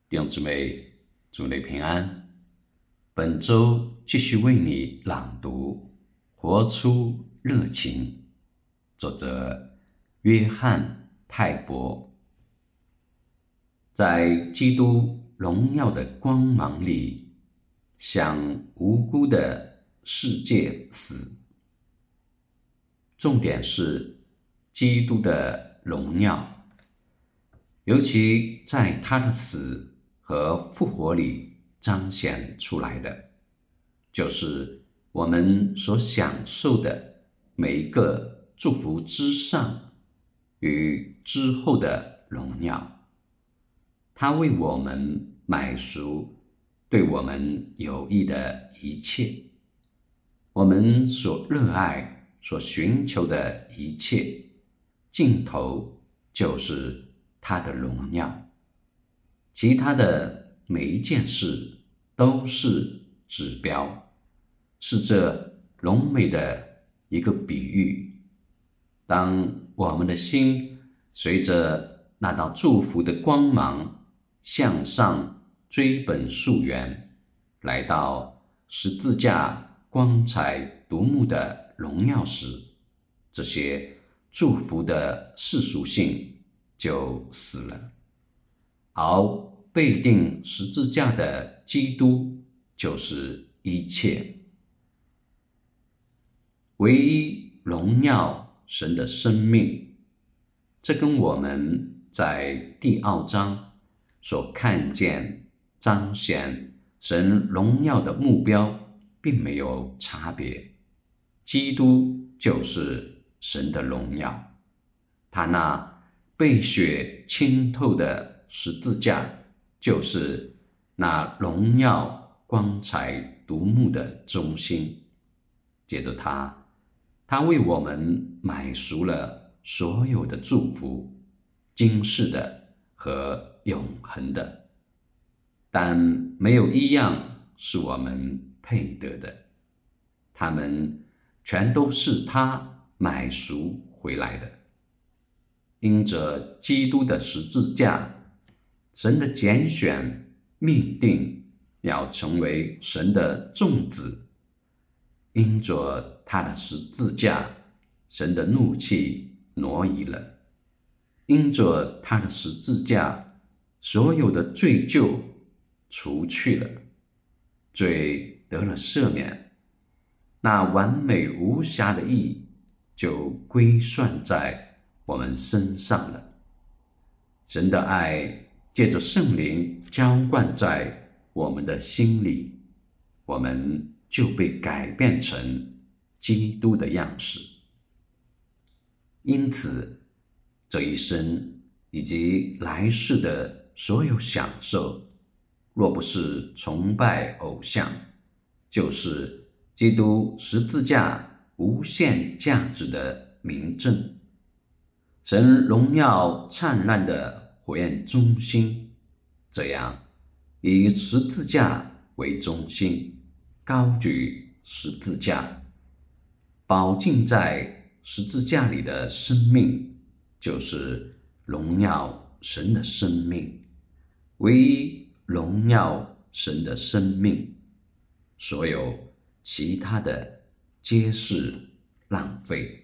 弟兄姊妹，祝你平安。本周继续为你朗读《活出热情》，作者约翰·派伯。在基督荣耀的光芒里，向无辜的世界死。重点是基督的荣耀，尤其在他的死和复活里彰显出来的，就是我们所享受的每一个祝福之上与之后的荣耀。他为我们买赎对我们有益的一切，我们所热爱、所寻求的一切，尽头就是他的荣耀。其他的每一件事都是指标，是这荣美的一个比喻。当我们的心随着那道祝福的光芒向上追本溯源，来到十字架光彩夺目的荣耀时，这些祝福的世俗性就死了，而被钉十字架的基督就是一切。唯一荣耀神的生命，这跟我们在第2章所看见彰显神荣耀的目标并没有差别。基督就是神的荣耀，他那被血浸透的十字架就是那荣耀光彩夺目的中心。接着他为我们买赎了所有的祝福，今世的和永恒的，但没有一样是我们配得的，他们全都是他买赎回来的。因着基督的十字架，神的拣选命定要成为神的众子。因着他的十字架，神的怒气挪移了；因着他的十字架，所有的罪疚除去了，罪得了赦免，那完美无瑕的义就归算在我们身上了。神的爱借着圣灵浇灌在我们的心里，我们就被改变成基督的样式。因此，这一生以及来世的所有享受，若不是崇拜偶像，就是基督十字架无限价值的明证。神荣耀灿烂的火焰中心，这样以十字架为中心，高举十字架，宝镜在十字架里的生命，就是荣耀神的生命，唯一荣耀神的生命，所有其他的皆是浪费。